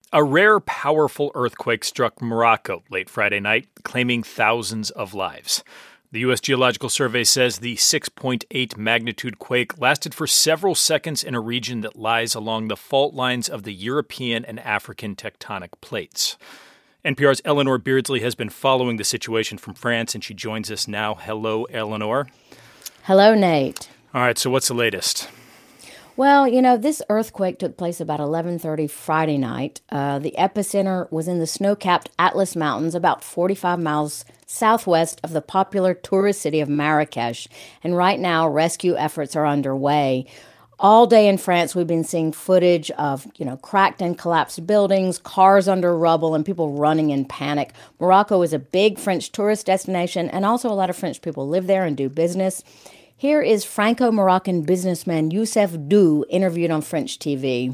A rare, powerful earthquake struck Morocco late Friday night, claiming thousands of lives. The U.S. Geological Survey says the 6.8 magnitude quake lasted for several seconds in a region that lies along the fault lines of the European and African tectonic plates. NPR's Eleanor Beardsley has been following the situation from France, and she joins us now. Hello, Eleanor. Hello, Nate. All right, so what's the latest? Well, this earthquake took place about 11:30 Friday night. The epicenter was in the snow-capped Atlas Mountains, about 45 miles southwest of the popular tourist city of Marrakesh. And right now, rescue efforts are underway. All day in France, we've been seeing footage of, cracked and collapsed buildings, cars under rubble, and people running in panic. Morocco is a big French tourist destination, and also a lot of French people live there and do business. Here is Franco-Moroccan businessman Youssef Dou, interviewed on French TV.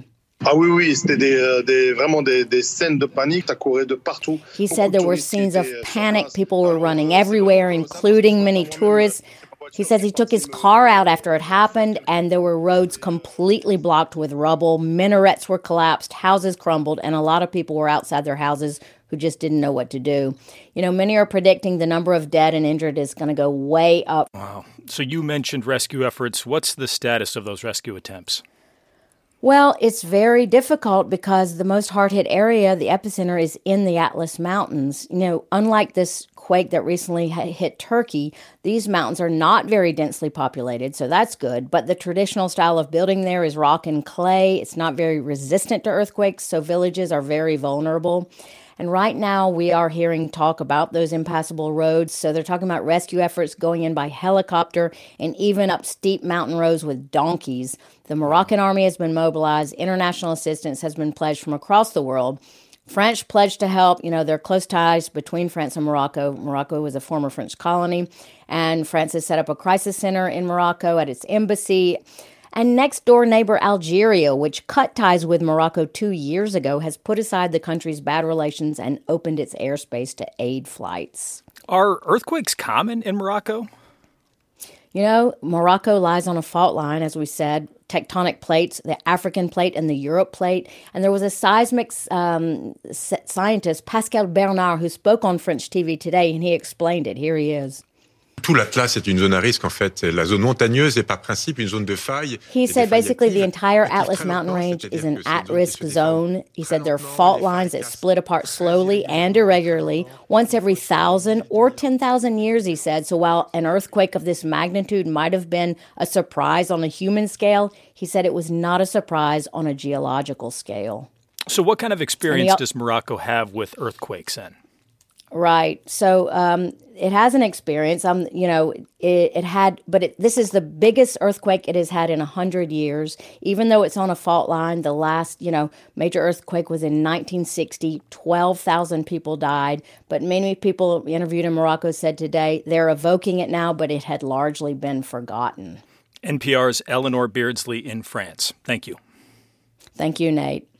He said there were scenes of panic. People were running everywhere, including many tourists. He says he took his car out after it happened, and there were roads completely blocked with rubble. Minarets were collapsed, houses crumbled, and a lot of people were outside their houses who just didn't know what to do. Many are predicting the number of dead and injured is going to go way up. Wow. So you mentioned rescue efforts. What's the status of those rescue attempts? Well, it's very difficult because the most hard-hit area, the epicenter, is in the Atlas Mountains. Unlike this quake that recently hit Turkey, these mountains are not very densely populated, so that's good. But the traditional style of building there is rock and clay. It's not very resistant to earthquakes, so villages are very vulnerable. And right now, we are hearing talk about those impassable roads. So they're talking about rescue efforts going in by helicopter and even up steep mountain roads with donkeys. The Moroccan army has been mobilized. International assistance has been pledged from across the world. French pledged to help. There are close ties between France and Morocco. Morocco was a former French colony. And France has set up a crisis center in Morocco at its embassy. And next-door neighbor Algeria, which cut ties with Morocco 2 years ago, has put aside the country's bad relations and opened its airspace to aid flights. Are earthquakes common in Morocco? Morocco lies on a fault line, as we said, tectonic plates, the African plate and the Europe plate. And there was a seismic scientist, Pascal Bernard, who spoke on French TV today, and he explained it. Here he is. Tout l'Atlas est une zone à risque, en fait. La zone montagneuse est par principe une zone de faille. He said basically the entire Atlas mountain range is an at-risk zone. He said there are fault lines that split apart slowly and irregularly, once every 1,000 or 10,000 years, he said. So while an earthquake of this magnitude might have been a surprise on a human scale, he said it was not a surprise on a geological scale. So what kind of experience does Morocco have with earthquakes then? Right. So it has an experience. This is the biggest earthquake it has had in 100 years. Even though it's on a fault line, the last, major earthquake was in 1960. 12,000 people died. But many people interviewed in Morocco said today they're evoking it now, but it had largely been forgotten. NPR's Eleanor Beardsley in France. Thank you. Thank you, Nate.